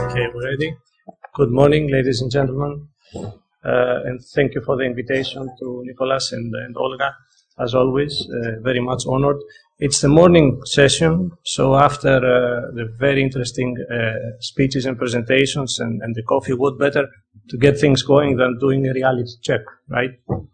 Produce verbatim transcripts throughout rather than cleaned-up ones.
Okay, we're ready. Good morning, ladies and gentlemen, uh, and thank you for the invitation to Nicholas and, and Olga. As always, uh, very much honored. It's the morning session, so after uh, the very interesting uh, speeches and presentations and, and the coffee, what better to get things going than doing a reality check, right?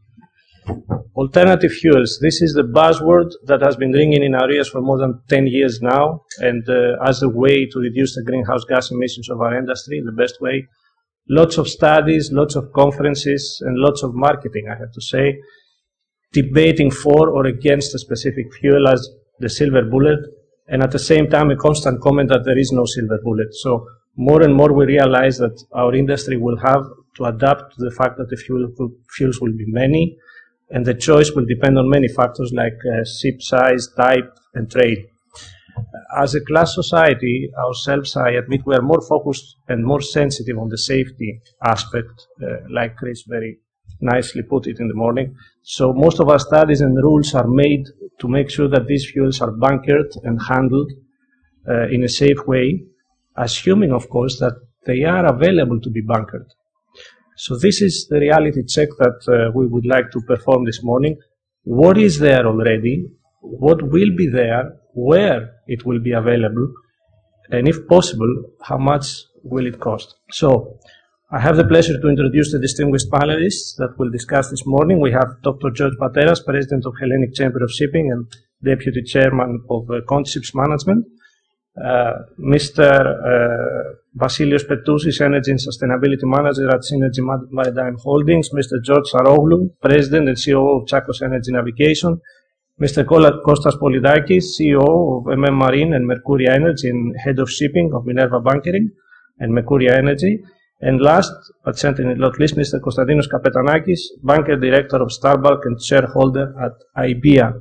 Alternative fuels. This is the buzzword that has been ringing in our ears for more than ten years now, and uh, as a way to reduce the greenhouse gas emissions of our industry, the best way. Lots of studies, lots of conferences, and lots of marketing, I have to say, debating for or against a specific fuel as the silver bullet, and at the same time a constant comment that there is no silver bullet. So more and more we realize that our industry will have to adapt to the fact that the fuel, fuels will be many, and the choice will depend on many factors like uh, ship size, type, and trade. As a glass society, ourselves, I admit, we are more focused and more sensitive on the safety aspect, uh, like Chris very nicely put it in the morning. So most of our studies and rules are made to make sure that these fuels are bunkered and handled uh, in a safe way, assuming, of course, that they are available to be bunkered. So this is the reality check that uh, we would like to perform this morning. What is there already? What will be there? Where it will be available? And if possible, how much will it cost? So I have the pleasure to introduce the distinguished panelists that will discuss this morning. We have Doctor George Pateras, President of Hellenic Chamber of Shipping and Deputy Chairman of uh, Contships Management. Uh, Mister Uh, Vasilios Petousis, Energy and Sustainability Manager at Synergy Maritime Holdings. Mister George Saroglou, President and C O O of Tsakos Energy Navigation. Mister Kostas Polidakis, C O O of M M Marine and Mercuria Energy and Head of Shipping of Minerva Bunkering and Mercuria Energy. And last, but certainly not least, Mister Konstantinos Kapetanakis, Banker Director of Starbulk and Shareholder at I B E A.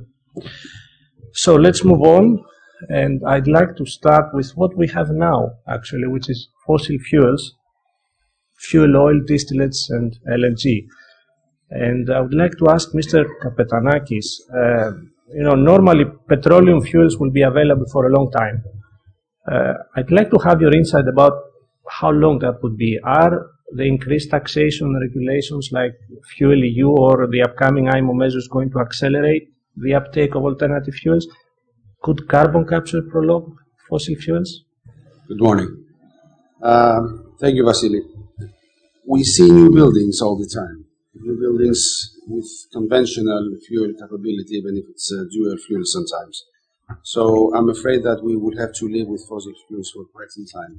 So let's move on. And I'd like to start with what we have now, actually, which is fossil fuels, fuel oil, distillates, and L N G. And I would like to ask Mister Kapetanakis, uh, you know, normally petroleum fuels will be available for a long time. Uh, I'd like to have your insight about how long that would be. Are the increased taxation regulations like Fuel E U or the upcoming I M O measures going to accelerate the uptake of alternative fuels? Could carbon capture prolong fossil fuels? Good morning. Uh, thank you, Vasily. We see new buildings all the time. New buildings with conventional fuel capability, even if it's uh, dual fuel sometimes. So I'm afraid that we will have to live with fossil fuels for quite some time.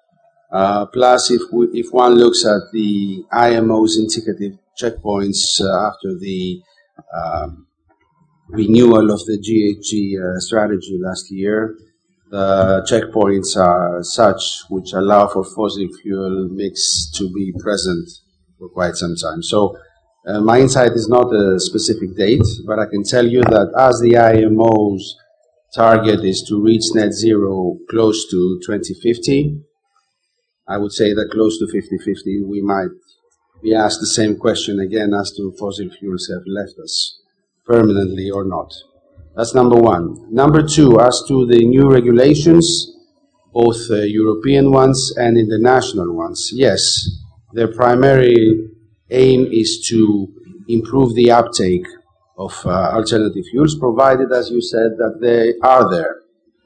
Uh, plus, if we, if one looks at the I M O's indicative checkpoints uh, after the um, renewal of the G H G uh, strategy last year, the checkpoints are such which allow for fossil fuel mix to be present for quite some time. So uh, my insight is not a specific date, but I can tell you that as the I M O's target is to reach net zero close to twenty fifty, I would say that close to fifty fifty, we might be asked the same question again as to fossil fuels have left us permanently or not. That's number one. Number two, as to the new regulations, both uh, European ones and international ones, yes, their primary aim is to improve the uptake of uh, alternative fuels, provided, as you said, that they are there.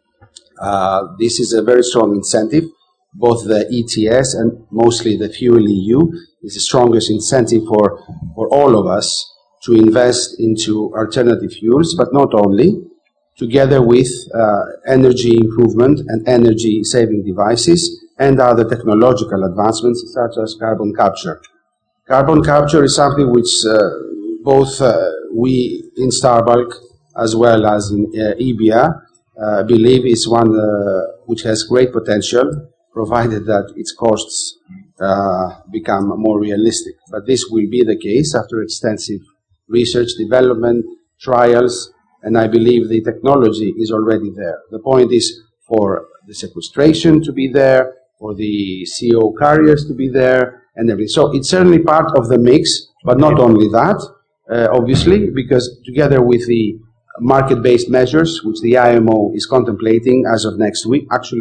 Uh, this is a very strong incentive. Both the E T S and mostly the Fuel E U is the strongest incentive for, for all of us to invest into alternative fuels, but not only, together with uh, energy improvement and energy saving devices and other technological advancements such as carbon capture. Carbon capture is something which uh, both uh, we in Starbulk as well as in uh, I B E A uh, believe is one uh, which has great potential, provided that its costs uh, become more realistic. But this will be the case after extensive research, development, trials, and I believe the technology is already there. The point is for the sequestration to be there, for the C O carriers to be there, and everything. So it's certainly part of the mix, but not only that, uh, obviously, because together with the market-based measures, which the I M O is contemplating as of next week, actually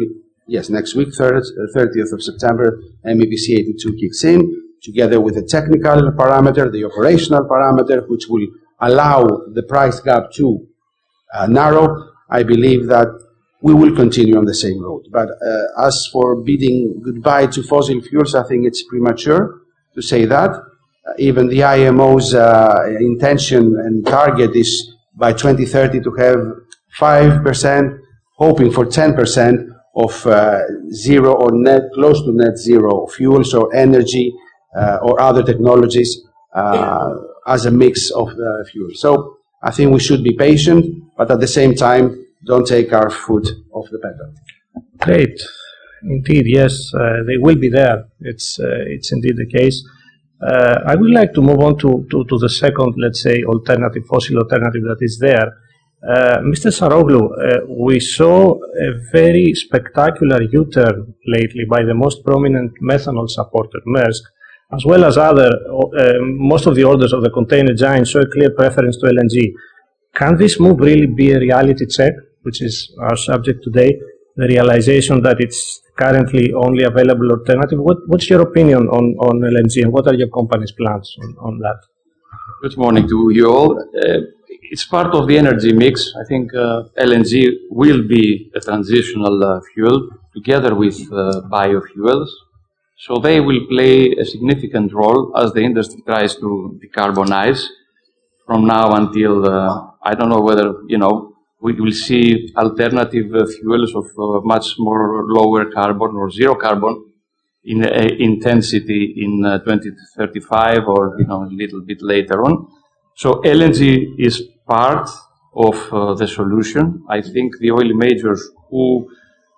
yes, next week, thirtieth of September, M E P C eighty-two kicks in, together with the technical parameter, the operational parameter, which will allow the price gap to uh, narrow. I believe that we will continue on the same road. But uh, as for bidding goodbye to fossil fuels, I think it's premature to say that. Uh, even the I M O's uh, intention and target is by twenty thirty to have five percent, hoping for ten percent of uh, zero or net, close to net zero fuels or energy uh, or other technologies uh, as a mix of uh, fuels. So I think we should be patient, but at the same time, don't take our foot off the pedal. Great. Indeed, yes, uh, they will be there. It's, uh, it's indeed the case. Uh, I would like to move on to, to, to the second, let's say, alternative, fossil alternative that is there. Uh, Mister Saroglu, uh, we saw a very spectacular U-turn lately by the most prominent methanol supporter, Maersk, as well as other, uh, most of the orders of the container giants show a clear preference to L N G. Can this move really be a reality check, which is our subject today, the realization that it's currently only available alternative? What, what's your opinion on, on L N G, and what are your company's plans on, on that? Good morning to you all. Uh, it's part of the energy mix. I think uh, L N G will be a transitional uh, fuel together with uh, biofuels. So they will play a significant role as the industry tries to decarbonize from now until, uh, I don't know whether, you know, we will see alternative uh, fuels of uh, much more lower carbon or zero carbon in uh, intensity in uh, twenty thirty-five or, you know, a little bit later on. So L N G is part of uh, the solution. I think the oil majors who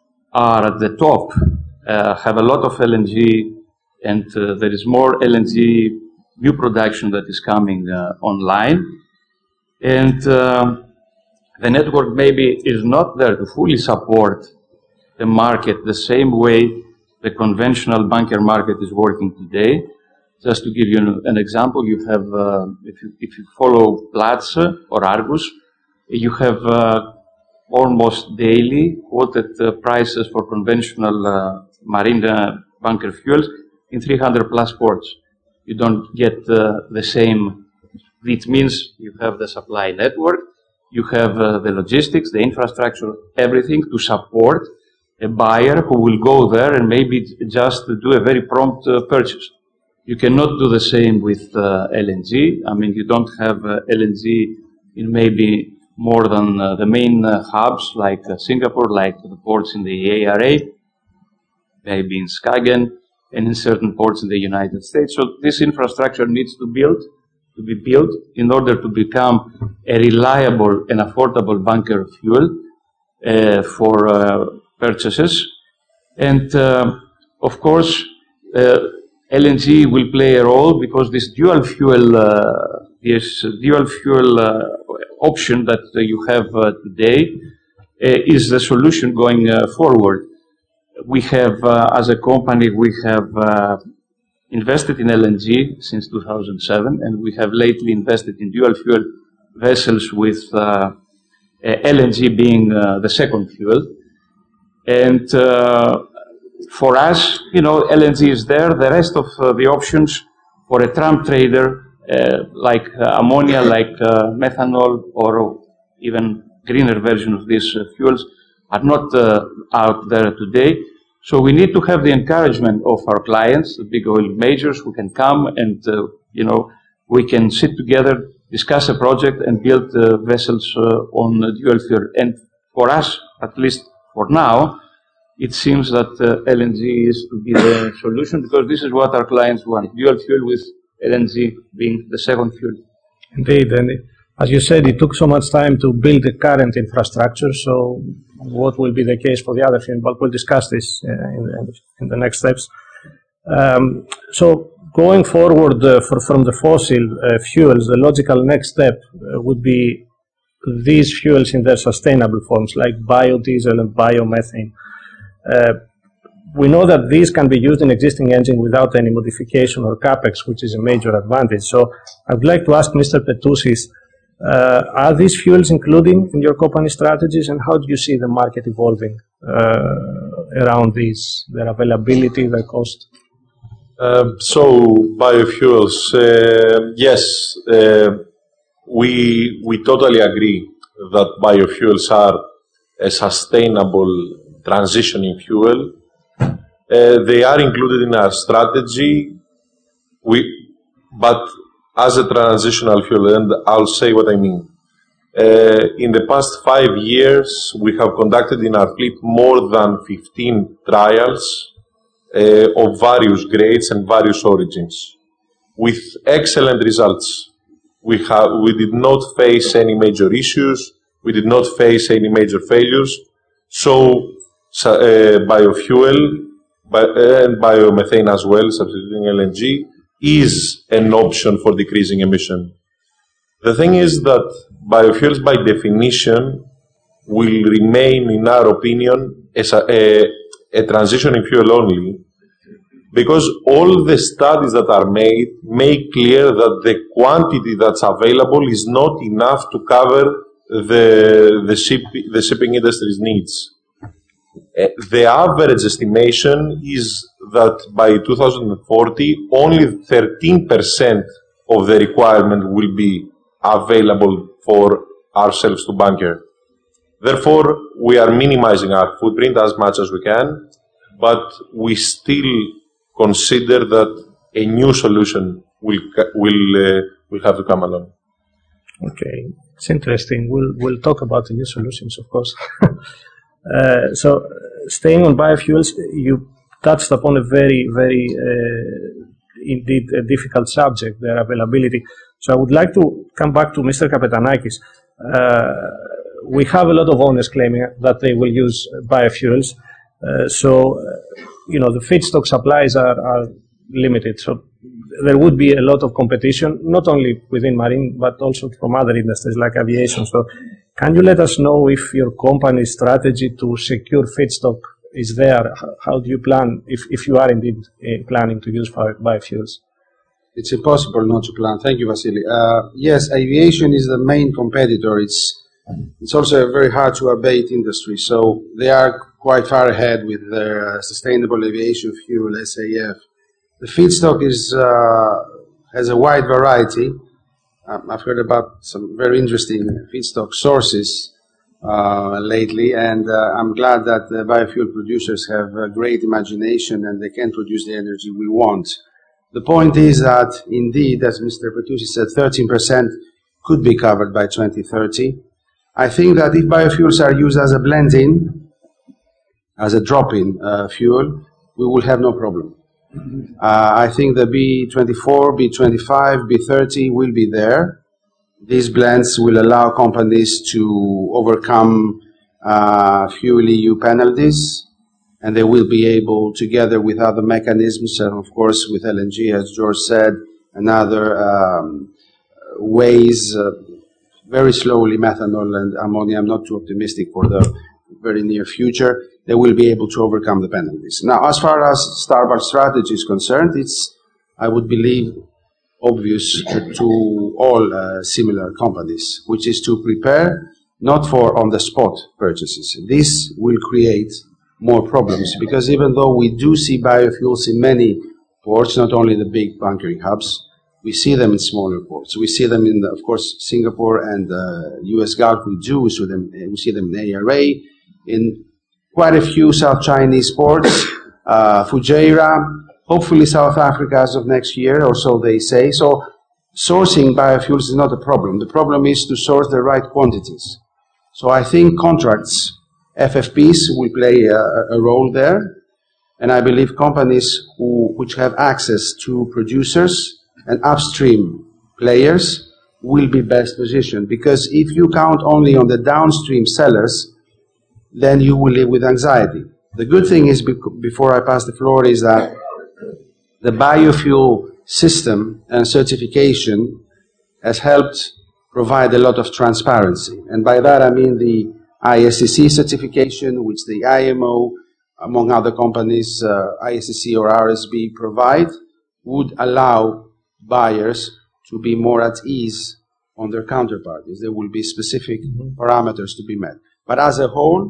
are at the top uh, have a lot of L N G, and uh, there is more L N G new production that is coming uh, online. And uh, the network maybe is not there to fully support the market the same way the conventional bunker market is working today. Just to give you an example, you have, uh, if, you, if you follow Platts or Argus, you have uh, almost daily quoted uh, prices for conventional uh, marine uh, bunker fuels in three hundred plus ports. You don't get uh, the same, which means you have the supply network, you have uh, the logistics, the infrastructure, everything to support a buyer who will go there and maybe just do a very prompt uh, purchase. You cannot do the same with uh, L N G. I mean, you don't have uh, L N G in maybe more than uh, the main uh, hubs like uh, Singapore, like the ports in the A R A, maybe in Skagen, and in certain ports in the United States. So this infrastructure needs to build, to be built in order to become a reliable and affordable bunker fuel uh, for uh, purchases. And uh, of course, uh, L N G will play a role because this dual fuel, uh, this dual fuel uh, option that uh, you have uh, today uh, is the solution going uh, forward. We have, uh, as a company, we have uh, invested in L N G since two thousand seven, and we have lately invested in dual fuel vessels with uh, L N G being uh, the second fuel. And uh, for us, you know, L N G is there. The rest of uh, the options for a tramp trader, uh, like uh, ammonia, like uh, methanol, or even greener version of these uh, fuels, are not uh, out there today. So we need to have the encouragement of our clients, the big oil majors, who can come and, uh, you know, we can sit together, discuss a project, and build uh, vessels uh, on uh, dual fuel. And for us, at least for now, it seems that uh, L N G is to be the solution, because this is what our clients want, dual fuel with L N G being the second fuel. Indeed, and as you said, it took so much time to build the current infrastructure, so what will be the case for the other fuel? But we'll discuss this uh, in, the, in the next steps. Um, so going forward uh, for, from the fossil uh, fuels, the logical next step uh, would be these fuels in their sustainable forms, like biodiesel and biomethane. Uh, we know that these can be used in existing engines without any modification or capex, which is a major advantage. So I would like to ask Mister Petousis, uh, are these fuels including in your company strategies, and how do you see the market evolving uh, around this, their availability, their cost? Uh, so biofuels, uh, yes, uh, we we totally agree that biofuels are a sustainable transitioning fuel. Uh, they are included in our strategy. We, but as a transitional fuel, and I'll say what I mean. Uh, in the past five years, we have conducted in our fleet more than fifteen trials uh, of various grades and various origins, with excellent results. We have, we did not face any major issues. We did not face any major failures. So, uh, biofuel bi and biomethane as well, substituting L N G, is an option for decreasing emission. The thing is that biofuels, by definition, will remain, in our opinion, as a, a, a transitioning fuel only, because all the studies that are made make clear that the quantity that's available is not enough to cover the, the, ship, the shipping industry's needs. Uh, the average estimation is that by two thousand forty, only thirteen percent of the requirement will be available for ourselves to bunker. Therefore, we are minimizing our footprint as much as we can, but we still consider that a new solution will will uh, will have to come along. Okay, it's interesting. We'll we'll talk about the new solutions, of course. uh, so, staying on biofuels, you touched upon a very very uh, indeed a difficult subject, their availability. So I would like to come back to Mister Kapetanakis. Uh, we have a lot of owners claiming that they will use biofuels. Uh, so, uh, you know, the feedstock supplies are, are limited. So there would be a lot of competition, not only within marine, but also from other industries like aviation. So can you let us know if your company's strategy to secure feedstock is there? How do you plan, if, if you are indeed uh, planning to use biofuels? It's impossible not to plan. Thank you, Vasily. Uh, yes, aviation is the main competitor. It's it's also a very hard to abate industry. So they are quite far ahead with their uh, sustainable aviation fuel, S A F. The feedstock is uh, has a wide variety. Um, I've heard about some very interesting feedstock sources uh, lately, and uh, I'm glad that the biofuel producers have a great imagination and they can produce the energy we want. The point is that, indeed, as Mister Pertusi said, thirteen percent could be covered by twenty thirty. I think that if biofuels are used as a blend-in, as a drop-in uh, fuel, we will have no problem. Uh, I think the B twenty-four, B twenty-five, B thirty will be there. These blends will allow companies to overcome uh, fuel E U penalties, and they will be able, together with other mechanisms, and of course with L N G, as George said, and other um, ways, uh, very slowly methanol and ammonia, I'm not too optimistic for the very near future, they will be able to overcome the penalties. Now, as far as Starbucks strategy is concerned, it's, I would believe, obvious to all uh, similar companies, which is to prepare not for on-the-spot purchases. This will create more problems, because even though we do see biofuels in many ports, not only the big bunkering hubs, we see them in smaller ports. We see them in, the, of course, Singapore and the U S Gulf. We do. We see them, we see them in A R A, in quite a few South Chinese ports, uh, Fujairah, hopefully South Africa as of next year, or so they say. So sourcing biofuels is not a problem. The problem is to source the right quantities. So I think contracts, F F Ps will play a, a role there, and I believe companies who, which have access to producers and upstream players will be best positioned, because if you count only on the downstream sellers, then you will live with anxiety. The good thing is, before I pass the floor, is that the biofuel system and certification has helped provide a lot of transparency, and by that I mean the I S C C certification, which the I M O, among other companies, uh, I S C C or R S B provide, would allow buyers to be more at ease on their counterparties. There will be specific mm-hmm. parameters to be met. But as a whole,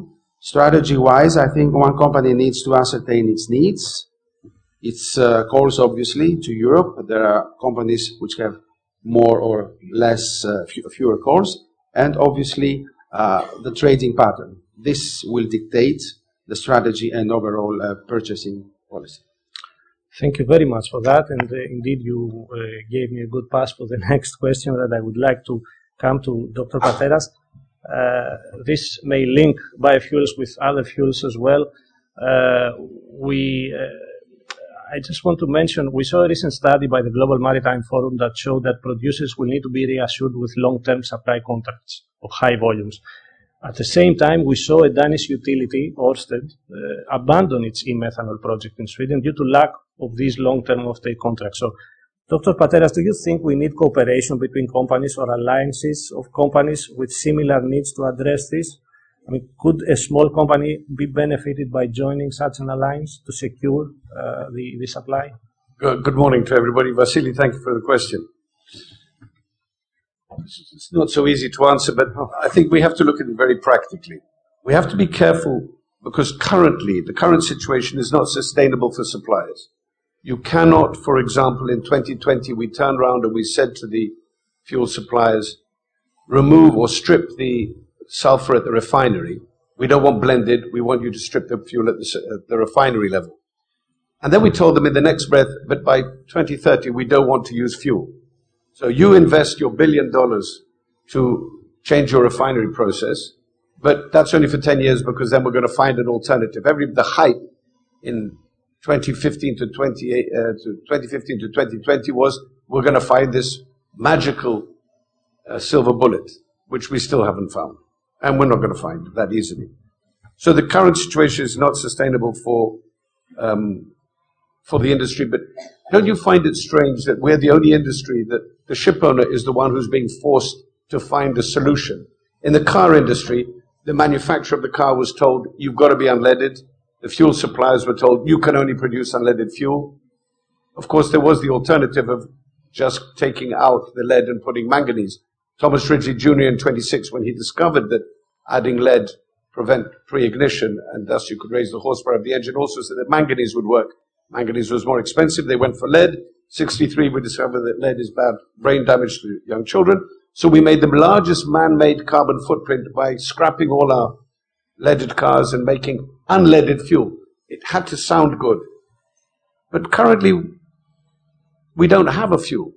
Strategy-wise, I think one company needs to ascertain its needs, its uh, calls, obviously, to Europe. There are companies which have more or less, uh, fewer calls, and obviously uh, the trading pattern. This will dictate the strategy and overall uh, purchasing policy. Thank you very much for that, and uh, indeed you uh, gave me a good pass for the next question that I would like to come to Doctor Pateras. Uh, this may link biofuels with other fuels as well. Uh, we, uh, I just want to mention, we saw a recent study by the Global Maritime Forum that showed that producers will need to be reassured with long-term supply contracts of high volumes. At the same time, we saw a Danish utility, Ørsted, uh, abandon its e-methanol project in Sweden due to lack of these long-term offtake contracts. So, Doctor Pateras, do you think we need cooperation between companies or alliances of companies with similar needs to address this? I mean, could a small company be benefited by joining such an alliance to secure uh, the, the supply? Good, good morning to everybody. Vasily, thank you for the question. It's not so easy to answer, but I think we have to look at it very practically. We have to be careful because currently, the current situation is not sustainable for suppliers. You cannot, for example, in twenty twenty, we turned around and we said to the fuel suppliers, remove or strip the sulfur at the refinery. We don't want blended. We want you to strip the fuel at the, at the refinery level. And then we told them in the next breath, but by twenty thirty, we don't want to use fuel. So you invest your billion dollars to change your refinery process, but that's only for ten years because then we're going to find an alternative. Every, the hype in twenty fifteen to twenty, uh, to twenty fifteen to twenty twenty was we're going to find this magical uh, silver bullet, which we still haven't found. And we're not going to find it that easily. So the current situation is not sustainable for, um, for the industry, but don't you find it strange that we're the only industry that the ship owner is the one who's being forced to find a solution? In the car industry, the manufacturer of the car was told, you've got to be unleaded. The fuel suppliers were told, you can only produce unleaded fuel. Of course, there was the alternative of just taking out the lead and putting manganese. Thomas Ridgely Junior in twenty-six, when he discovered that adding lead prevent pre-ignition and thus you could raise the horsepower of the engine, also said that manganese would work. Manganese was more expensive. They went for lead. sixty-three, we discovered that lead is bad brain damage to young children. So we made the largest man-made carbon footprint by scrapping all our leaded cars and making unleaded fuel. It had to sound good. But currently, we don't have a fuel.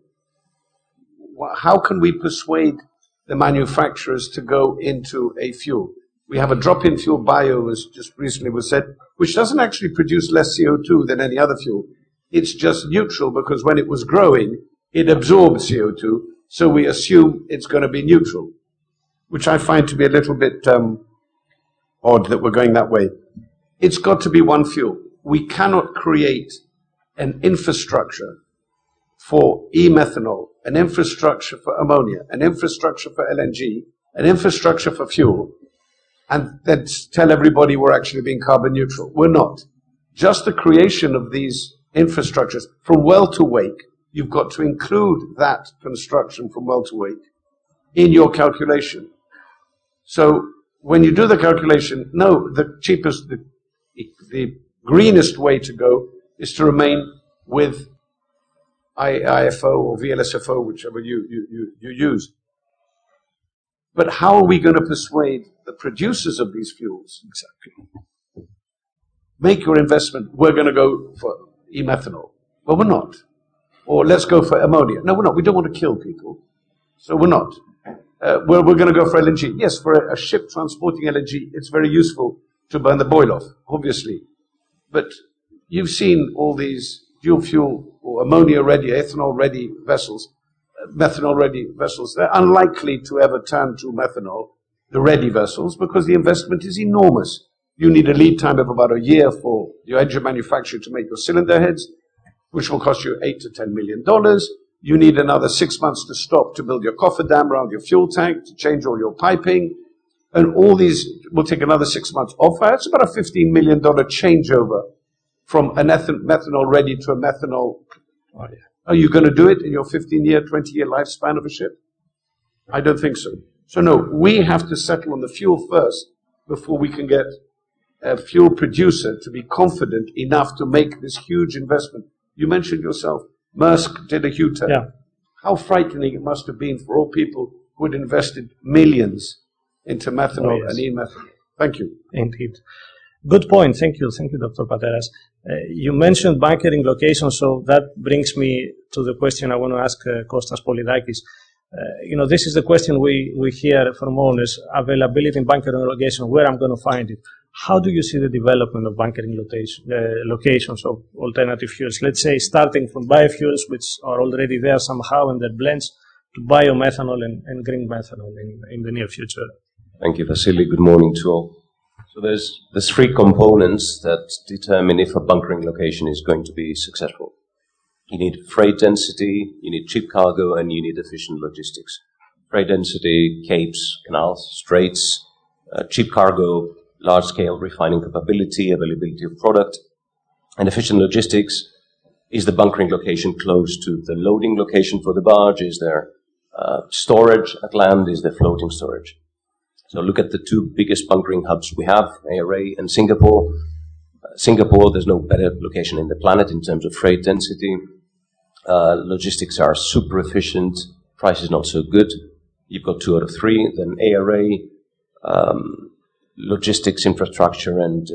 How can we persuade the manufacturers to go into a fuel? We have a drop-in fuel, bio, as just recently was said, which doesn't actually produce less C O two than any other fuel. It's just neutral because when it was growing, it absorbed C O two, so we assume it's going to be neutral, which I find to be a little bit um, odd that we're going that way. It's got to be one fuel. We cannot create an infrastructure for e-methanol, an infrastructure for ammonia, an infrastructure for L N G, an infrastructure for fuel, and then tell everybody we're actually being carbon neutral. We're not. Just the creation of these infrastructures from well to wake, you've got to include that construction from well to wake in your calculation. So when you do the calculation, no, the cheapest, the, the greenest way to go is to remain with I F O or V L S F O, whichever you, you, you, you use. But how are we going to persuade the producers of these fuels? Exactly. Make your investment. We're going to go for e-methanol. Well, we're not. Or let's go for ammonia. No, we're not. We don't want to kill people. So we're not. Uh, we're we're going to go for L N G. Yes, for a, a ship transporting L N G, it's very useful to burn the boil off, obviously. But you've seen all these dual fuel or ammonia-ready, ethanol-ready vessels, uh, methanol-ready vessels. They're unlikely to ever turn to methanol, the ready vessels, because the investment is enormous. You need a lead time of about a year for your engine manufacturer to make your cylinder heads, which will cost you eight to ten million dollars. You need another six months to stop to build your cofferdam around your fuel tank, to change all your piping, and all these will take another six months off. That's about a fifteen million dollars changeover from an methanol ready to a methanol. Oh, yeah. Are you going to do it in your fifteen-year, twenty-year lifespan of a ship? I don't think so. So no, we have to settle on the fuel first before we can get a fuel producer to be confident enough to make this huge investment? You mentioned yourself, Maersk did a U-turn. Yeah. How frightening it must have been for all people who had invested millions into methanol Oh, yes. and e-methanol. Thank you. Indeed. Good point. Thank you. Thank you, Doctor Pateras. Uh, you mentioned bunkering locations, so that brings me to the question I want to ask uh, Kostas Polydakis. Uh, you know, this is the question we, we hear from owners, availability in bunkering location, where I'm going to find it. How do you see the development of bunkering location, uh, locations of alternative fuels? Let's say starting from biofuels, which are already there somehow in their blends, to biomethanol and, and green methanol in, in the near future. Thank you, Vasily. Good morning to all. So there's, there's three components that determine if a bunkering location is going to be successful. You need freight density, you need cheap cargo, and you need efficient logistics. Freight density, capes, canals, straits, uh, cheap cargo, large-scale refining capability, availability of product, and efficient logistics. Is the bunkering location close to the loading location for the barge? Is there uh, storage at land? Is there floating storage? So look at the two biggest bunkering hubs we have, A R A and Singapore. Uh, Singapore, there's no better location in the planet in terms of freight density. Uh, logistics are super efficient. Price is not so good. You've got two out of three. Then A R A, um, logistics infrastructure and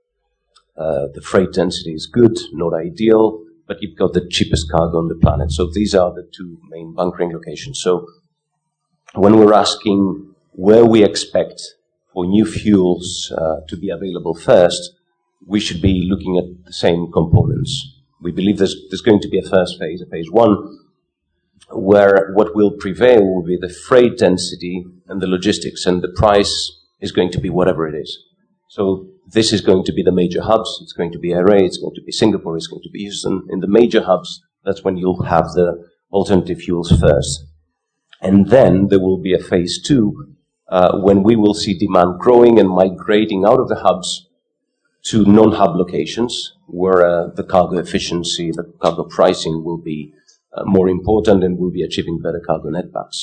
uh, uh, the freight density is good, not ideal, but you've got the cheapest cargo on the planet. So these are the two main bunkering locations. So when we're asking where we expect for new fuels uh, to be available first, we should be looking at the same components. We believe there's, there's going to be a first phase, a phase one, where what will prevail will be the freight density and the logistics, and the price is going to be whatever it is. So this is going to be the major hubs. It's going to be A R A, it's going to be Singapore, it's going to be Houston. In the major hubs, that's when you'll have the alternative fuels first. And then there will be a phase two, uh, when we will see demand growing and migrating out of the hubs to non-hub locations, where uh, the cargo efficiency, the cargo pricing will be uh, more important and we'll be achieving better cargo netbacks.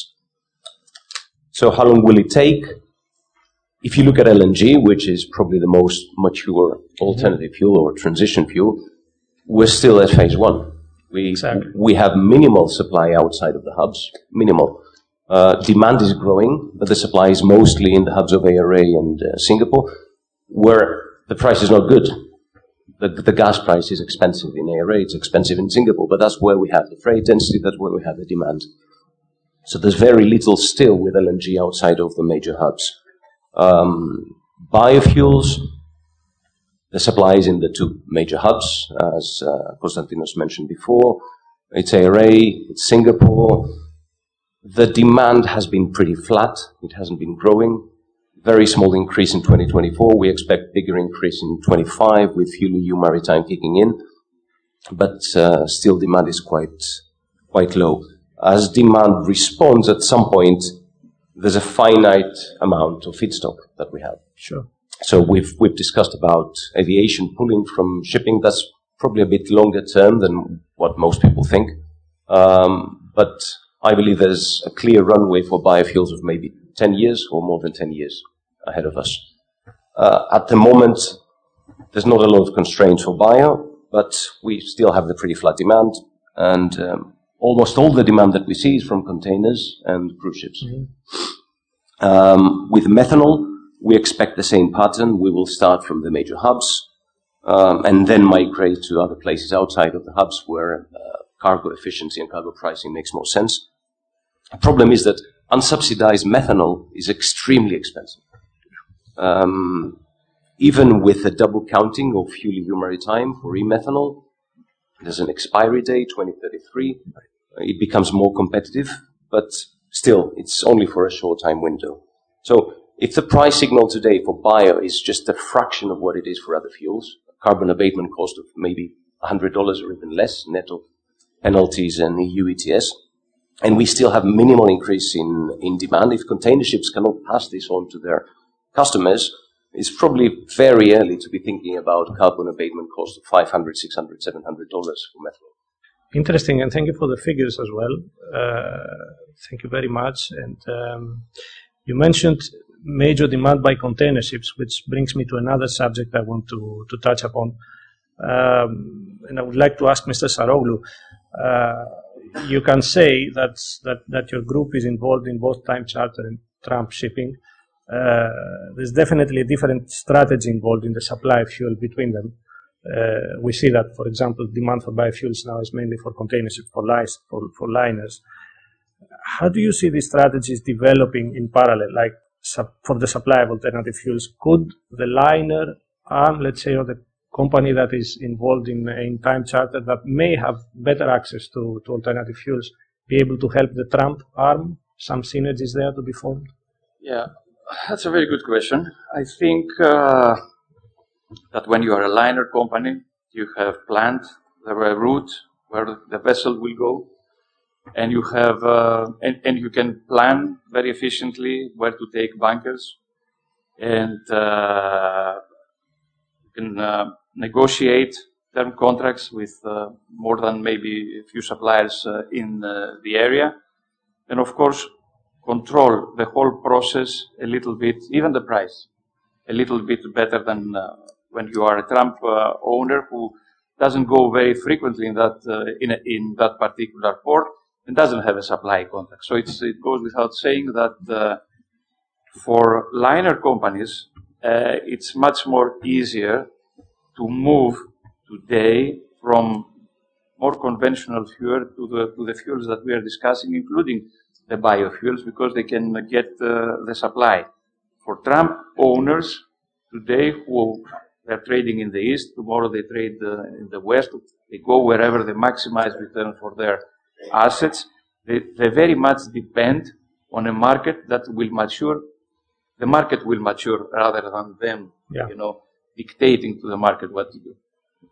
So how long will it take? If you look at L N G, which is probably the most mature alternative fuel or transition fuel, we're still at phase one. We, exactly. we have minimal supply outside of the hubs, minimal. Uh, demand is growing, but the supply is mostly in the hubs of A R A and uh, Singapore, where the price is not good. The, the gas price is expensive in A R A, it's expensive in Singapore, but that's where we have the freight density, that's where we have the demand. So there's very little still with L N G outside of the major hubs. Um, biofuels, the supply is in the two major hubs, as uh, Konstantinos mentioned before. It's A R A, it's Singapore. The demand has been pretty flat. It hasn't been growing. Very small increase in twenty twenty-four. We expect bigger increase in twenty-five with FuelEU Maritime kicking in. But uh, still demand is quite, quite low. As demand responds at some point, there's a finite amount of feedstock that we have. Sure. So we've we've discussed about aviation pulling from shipping. That's probably a bit longer term than what most people think. Um, but I believe there's a clear runway for biofuels of maybe ten years or more than ten years ahead of us. Uh, at the moment, there's not a lot of constraints for bio, but we still have the pretty flat demand, and um, almost all the demand that we see is from containers and cruise ships. Mm-hmm. Um, with methanol, we expect the same pattern. We will start from the major hubs um, and then migrate to other places outside of the hubs where uh, cargo efficiency and cargo pricing makes more sense. The problem is that unsubsidized methanol is extremely expensive. Um, even with the double counting of FuelEU Maritime for e-methanol, there's an expiry date, twenty thirty-three. It becomes more competitive, but still, it's only for a short time window. So if the price signal today for bio is just a fraction of what it is for other fuels, a carbon abatement cost of maybe one hundred dollars or even less, net of penalties and E U E T S, and we still have minimal increase in, in demand, if container ships cannot pass this on to their customers, it's probably very early to be thinking about carbon abatement cost of five hundred dollars, six hundred dollars, seven hundred dollars for methanol. Interesting, and thank you for the figures as well. Uh, thank you very much. And um, you mentioned major demand by container ships, which brings me to another subject I want to, to touch upon. Um, and I would like to ask Mister Saroglu, uh, you can say that, that, that your group is involved in both time charter and tramp shipping. Uh, there's definitely a different strategy involved in the supply of fuel between them. Uh, we see that, for example, demand for biofuels now is mainly for container ships, for, lies, for, for liners. How do you see these strategies developing in parallel, like sub, for the supply of alternative fuels? Could the liner arm, let's say, or the company that is involved in, in time charter that may have better access to, to alternative fuels be able to help the tramp arm? Some synergies there to be formed? Yeah, that's a very good question. I think uh, that when you are a liner company, you have planned the route where the vessel will go, and you have uh, and, and you can plan very efficiently where to take bunkers, and uh, you can uh, negotiate term contracts with uh, more than maybe a few suppliers uh, in uh, the area, and of course control the whole process a little bit, even the price, a little bit better than uh, when you are a tramp uh, owner who doesn't go very frequently in that uh, in, a, in that particular port and doesn't have a supply contract. So it's, it goes without saying that uh, for liner companies, uh, it's much more easier to move today from more conventional fuel to the to the fuels that we are discussing, including the biofuels, because they can get uh, the supply. For tramp owners today who are trading in the east, tomorrow they trade uh, in the west, they go wherever they maximize return for their assets. They, they very much depend on a market that will mature. The market will mature rather than them, yeah. you know, dictating to the market what to do.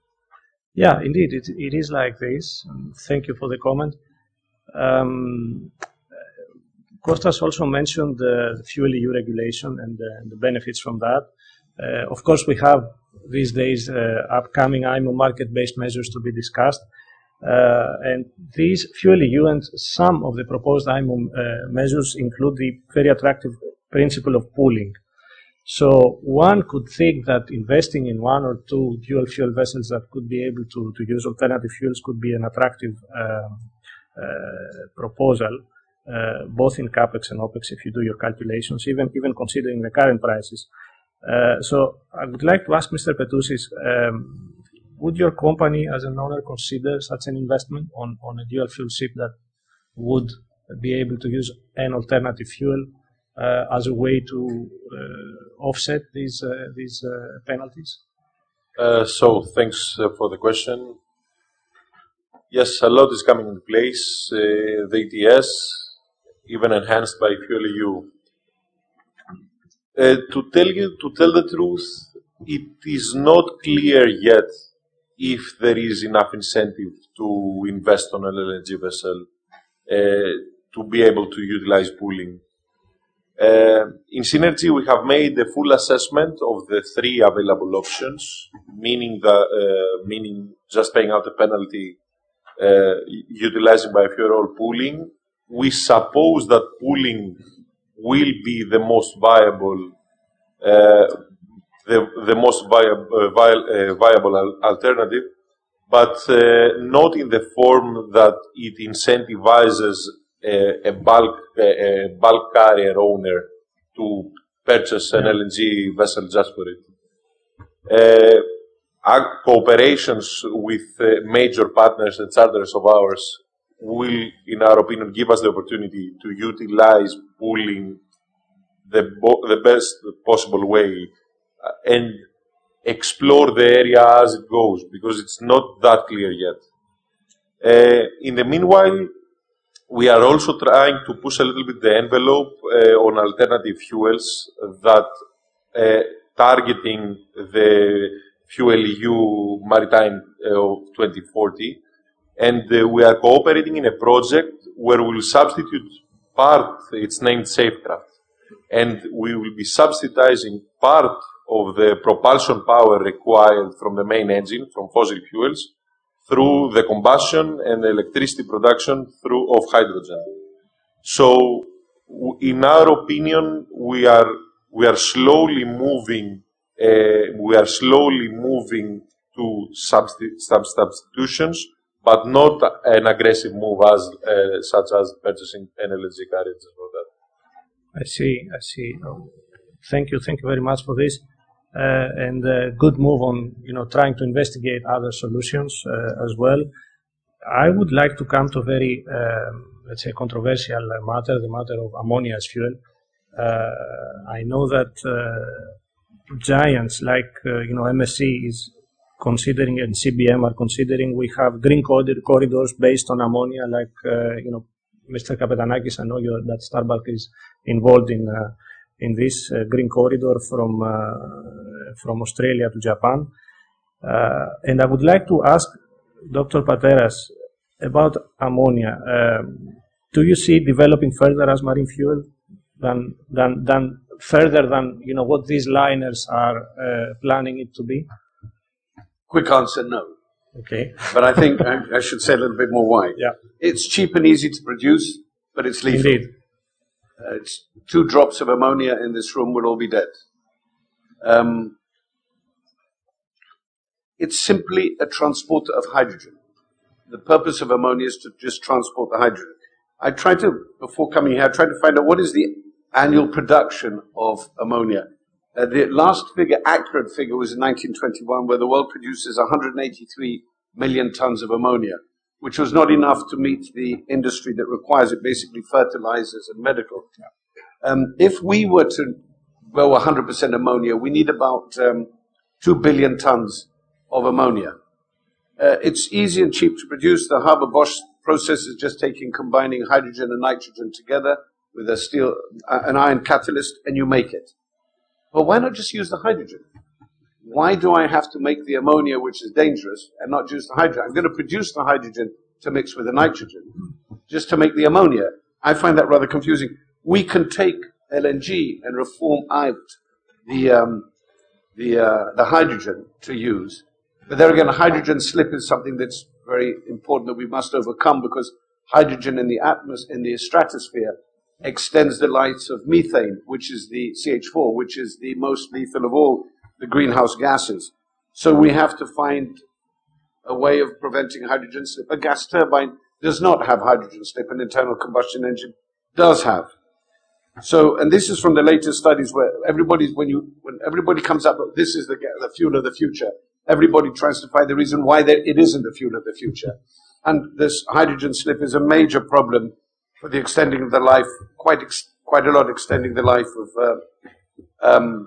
Yeah, indeed, it, it is like this. Thank you for the comment. Um, Kostas also mentioned the, the Fuel E U regulation and the, and the benefits from that. Uh, of course, we have these days uh, upcoming I M O market-based measures to be discussed. Uh, and these Fuel E U and some of the proposed I M O uh, measures include the very attractive principle of pooling. So one could think that investing in one or two dual fuel vessels that could be able to, to use alternative fuels could be an attractive uh, uh, proposal. Uh, both in CapEx and OpEx, if you do your calculations, even even considering the current prices. Uh, so I would like to ask Mister Petousis, um, would your company as an owner consider such an investment on, on a dual fuel ship that would be able to use an alternative fuel uh, as a way to uh, offset these, uh, these uh, penalties? Uh, so thanks uh, for the question. Yes, a lot is coming into place. Uh, the E T S, even enhanced by Fuel E U. Uh, to tell you, to tell the truth, it is not clear yet if there is enough incentive to invest on an L N G vessel uh, to be able to utilize pooling. Uh, in Synergy, we have made a full assessment of the three available options, meaning that, uh, meaning just paying out a penalty, uh, utilizing biofuel or pooling. We suppose that pooling will be the most viable, uh, the, the most viable, uh, viable, uh, viable al- alternative, but uh, not in the form that it incentivizes a, a bulk a, a bulk carrier owner to purchase an L N G vessel just for it. Uh, our cooperations with uh, major partners and charters of ours will, in our opinion, give us the opportunity to utilize pooling the, bo- the best possible way uh, and explore the area as it goes, because it's not that clear yet. Uh, in the meanwhile, we are also trying to push a little bit the envelope uh, on alternative fuels that uh, targeting the Fuel E U Maritime uh, of twenty forty. And uh, we are cooperating in a project where we will substitute part, it's named Safecraft, and we will be subsidizing part of the propulsion power required from the main engine, from fossil fuels, through the combustion and electricity production through of hydrogen. So, in our opinion, we are we are slowly moving, uh, we are slowly moving to substi- sub- substitutions, but not an aggressive move as uh, such as purchasing N L G carriages for that. I see, I see. Oh, thank you, thank you very much for this. Uh, and uh, good move on, you know, trying to investigate other solutions uh, as well. I would like to come to a very, um, let's say, controversial matter, the matter of ammonia as fuel. Uh, I know that uh, giants like, uh, you know, M S C is considering, and C B M are considering, we have green corridors based on ammonia, like, uh, you know, Mister Kapetanakis, I know you're, that Starbucks is involved in uh, in this uh, green corridor from uh, from Australia to Japan. Uh, and I would like to ask Doctor Pateras about ammonia. Um, do you see developing further as marine fuel than than than further than you know what these liners are uh, planning it to be? Quick answer, no. Okay. But I think I, I should say a little bit more why. Yeah. It's cheap and easy to produce, but it's lethal. Indeed. Uh, it's two drops of ammonia in this room would all be dead. Um, it's simply a transporter of hydrogen. The purpose of ammonia is to just transport the hydrogen. I tried to, before coming here, I tried to find out what is the annual production of ammonia. Uh, the last figure, accurate figure, was in nineteen twenty-one, where the world produces one hundred eighty-three million tons of ammonia, which was not enough to meet the industry that requires it, basically fertilizers and medical. Um, if we were to go one hundred percent ammonia, we need about um, two billion tons of ammonia. Uh, it's easy and cheap to produce. The Haber-Bosch process is just taking, combining hydrogen and nitrogen together with a steel, uh, an iron catalyst, and you make it. Well, why not just use the hydrogen? Why do I have to make the ammonia, which is dangerous, and not use the hydrogen? I'm going to produce the hydrogen to mix with the nitrogen, just to make the ammonia. I find that rather confusing. We can take L N G and reform out the um, the uh, the hydrogen to use, but there again, a hydrogen slip is something that's very important that we must overcome, because hydrogen in the atmosphere, in the stratosphere, extends the life of methane, which is the C H four, which is the most lethal of all the greenhouse gases. So we have to find a way of preventing hydrogen slip. A gas turbine does not have hydrogen slip. An internal combustion engine does have. So, and this is from the latest studies where everybody, when you, when everybody comes up, this is the, the fuel of the future, everybody tries to find the reason why there, it isn't the fuel of the future. And this hydrogen slip is a major problem for the extending of the life, quite ex, quite a lot extending the life of uh, um,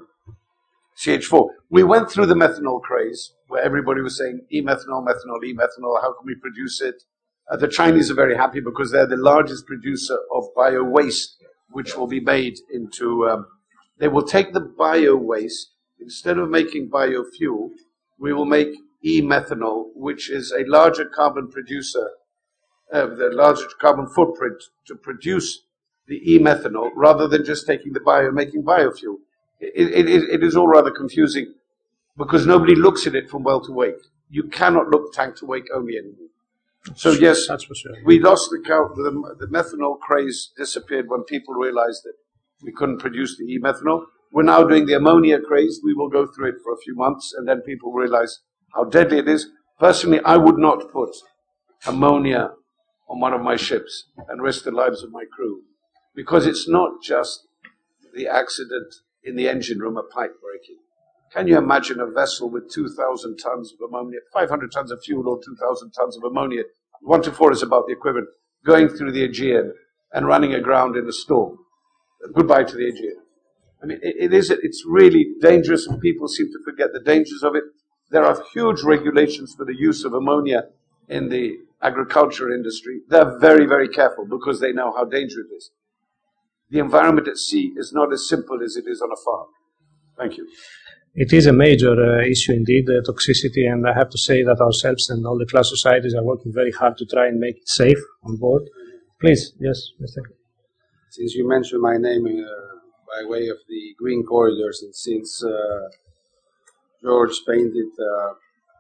C H four. We went through the methanol craze, where everybody was saying, e-methanol, methanol, e-methanol, how can we produce it? Uh, the Chinese are very happy because they're the largest producer of bio-waste, which will be made into, um, they will take the bio-waste, instead of making biofuel, we will make e-methanol, which is a larger carbon producer, uh, the larger carbon footprint to produce the e-methanol, rather than just taking the bio and making biofuel. It, it, it is all rather confusing, because nobody looks at it from well to wake. You cannot look tank to wake only anymore. So yes, that's for sure. We lost the count. The, the methanol craze disappeared when people realized that we couldn't produce the e-methanol. We're now doing the ammonia craze. We will go through it for a few months, and then people realize how deadly it is. Personally, I would not put ammonia on one of my ships and risk the lives of my crew, because it's not just the accident in the engine room, a pipe breaking. Can you imagine a vessel with two thousand tons of ammonia, five hundred tons of fuel or two thousand tons of ammonia, one to four is about the equivalent, going through the Aegean and running aground in a storm? Goodbye to the Aegean. I mean, it, it is, it's really dangerous, and people seem to forget the dangers of it. There are huge regulations for the use of ammonia in the agriculture industry. They're very, very careful because they know how dangerous it is. The environment at sea is not as simple as it is on a farm. Thank you. It is a major uh, issue indeed, uh, toxicity, and I have to say that ourselves and all the class societies are working very hard to try and make it safe on board. Please, yes, Mister Since you mentioned my name uh, by way of the green corridors, and since uh, George painted a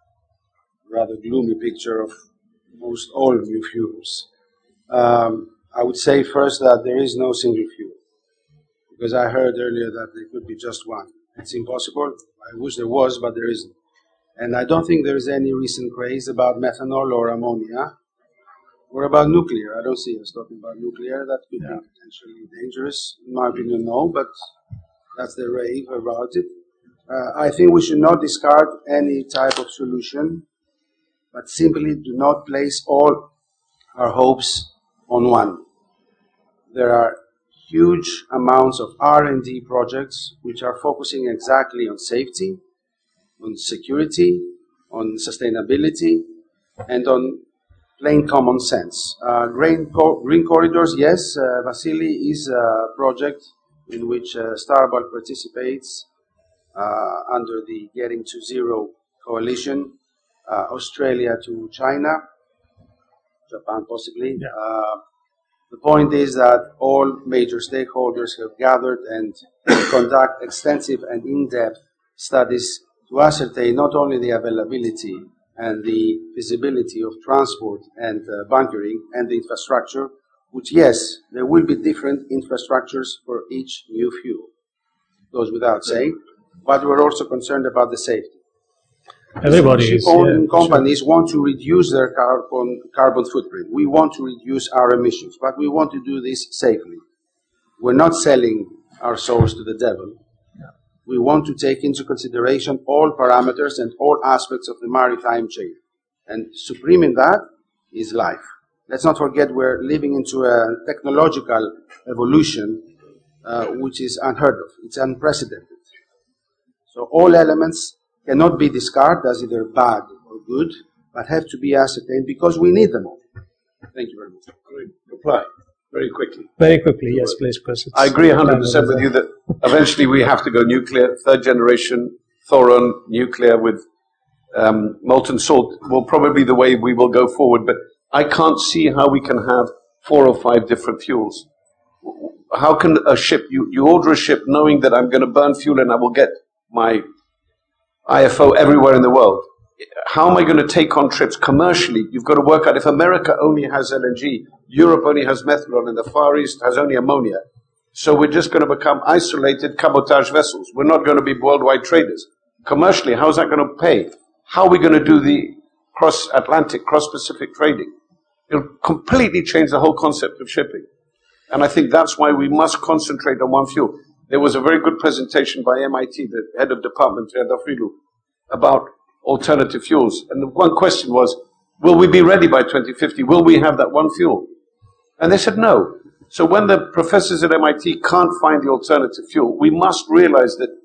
rather gloomy picture of most all new fuels, um, I would say first that there is no single fuel. because I heard earlier that there could be just one. It's impossible. I wish there was, but there isn't. And I don't think there is any recent craze about methanol or ammonia or about nuclear. I don't see us talking about nuclear. That could yeah. be potentially dangerous. In my opinion, no, but that's the rave about it. Uh, I think we should not discard any type of solution, but simply do not place all our hopes on one. There are huge amounts of R and D projects which are focusing exactly on safety, on security, on sustainability, and on plain common sense. Uh, green, co- green corridors, yes, uh, Vasily is a project in which uh, Starbulk participates uh, under the Getting to Zero coalition, uh, Australia to China, Japan possibly. Yeah. Uh, the point is that all major stakeholders have gathered and conduct extensive and in-depth studies to ascertain not only the availability and the feasibility of transport and uh, bunkering and the infrastructure, which, yes, there will be different infrastructures for each new fuel. Goes without saying, but we're also concerned about the safety. Everybody is. Ship-owning Yeah, companies sure. want to reduce their carbon, carbon footprint. We want to reduce our emissions, but we want to do this safely. We're not selling our souls to the devil. We want to take into consideration all parameters and all aspects of the maritime chain. And supreme in that is life. Let's not forget we're living into a technological evolution uh, which is unheard of. It's unprecedented. So all elements cannot be discarded as either bad or good, but have to be ascertained because we need them all. Thank you very much. Reply very quickly. Very quickly, yes, please, President. I agree one hundred percent with you that eventually we have to go nuclear. Third generation Thoron nuclear with um, molten salt will probably be the way we will go forward. But I can't see how we can have four or five different fuels. How can a ship, you, you order a ship knowing that I'm going to burn fuel and I will get my I F O everywhere in the world. How am I going to take on trips commercially? You've got to work out if America only has L N G, Europe only has methanol, and the Far East has only ammonia. So we're just going to become isolated cabotage vessels. We're not going to be worldwide traders. Commercially, how is that going to pay? How are we going to do the cross-Atlantic, cross-Pacific trading? It'll completely change the whole concept of shipping. And I think that's why we must concentrate on one fuel. There was a very good presentation by M I T, the head of department, Triandafrilu, about alternative fuels. And the one question was, will we be ready by twenty fifty? Will we have that one fuel? And they said no. So when the professors at M I T can't find the alternative fuel, we must realize that,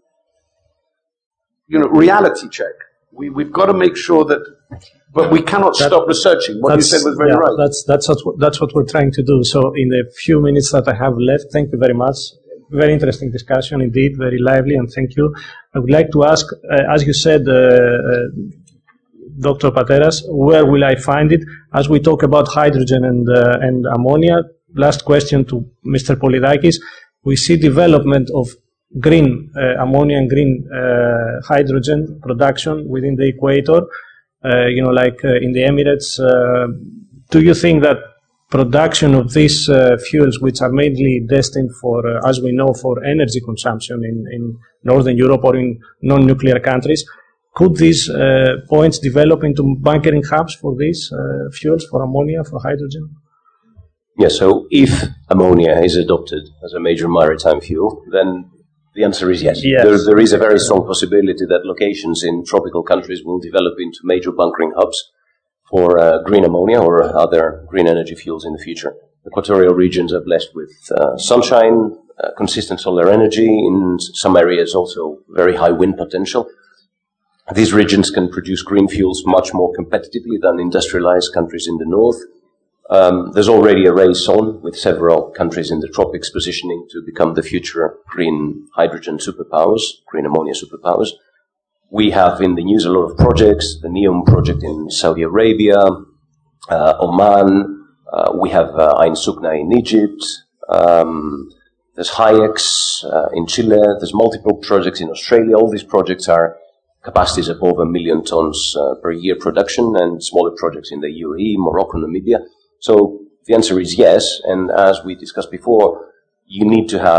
you know, reality check. We, we've got to make sure that, but we cannot that, stop researching. What you said was very yeah, right. That's, that's, what, that's what we're trying to do. So in the few minutes that I have left, thank you very much. Very interesting discussion indeed, very lively, and thank you. I would like to ask, uh, as you said, uh, uh, Doctor Pateras, where will I find it? As we talk about hydrogen and, uh, and ammonia, last question to Mister Polydakis. We see development of green uh, ammonia and green uh, hydrogen production within the equator, uh, you know, like uh, in the Emirates. Uh, do you think that production of these uh, fuels, which are mainly destined for, uh, as we know, for energy consumption in, in Northern Europe or in non-nuclear countries, could these uh, points develop into bunkering hubs for these uh, fuels, for ammonia, for hydrogen? Yes, so if ammonia is adopted as a major maritime fuel, then the answer is yes. yes. There, there is a very strong possibility that locations in tropical countries will develop into major bunkering hubs for uh, green ammonia or other green energy fuels in the future. Equatorial regions are blessed with uh, sunshine, uh, consistent solar energy, in some areas also very high wind potential. These regions can produce green fuels much more competitively than industrialized countries in the north. Um, there's already a race on with several countries in the tropics positioning to become the future green hydrogen superpowers, green ammonia superpowers. We have in the news a lot of projects, the NEOM project in Saudi Arabia, uh, Oman, uh, we have uh, Ain Sukna in Egypt, um, there's HyEx uh, in Chile, there's multiple projects in Australia. All these projects are capacities of over a million tons uh, per year production, and smaller projects in the U A E, Morocco, Namibia. So the answer is yes, and as we discussed before, you need to have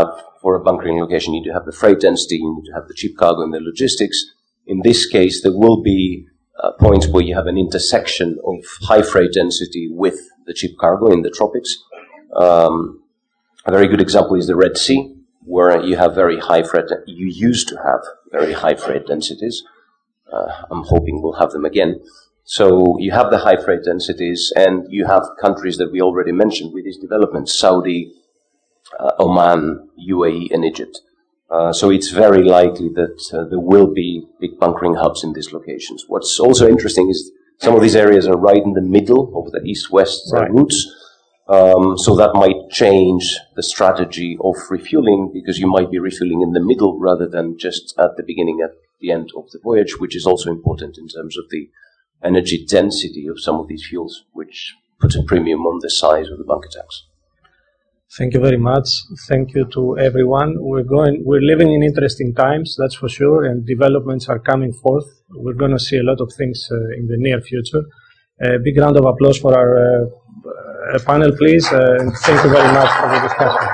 for a bunkering location. You need to have the freight density, you need to have the cheap cargo and the logistics. In this case, there will be uh, points where you have an intersection of high freight density with the cheap cargo in the tropics. Um, a very good example is the Red Sea, where you have very high freight, you used to have very high freight densities. Uh, I'm hoping we'll have them again. So you have the high freight densities, and you have countries that we already mentioned with these developments, Saudi, uh, Oman, U A E, and Egypt. Uh, so it's very likely that uh, there will be big bunkering hubs in these locations. What's also interesting is some of these areas are right in the middle of the east-west right. routes. Um, so that might change the strategy of refueling, because you might be refueling in the middle rather than just at the beginning, at the end of the voyage, which is also important in terms of the energy density of some of these fuels, which puts a premium on the size of the bunker tanks. Thank you very much. Thank you to everyone. We're going, we're living in interesting times, that's for sure, and developments are coming forth. We're going to see a lot of things uh, in the near future. A big round of applause for our uh, uh, panel, please, uh, and thank you very much for the discussion.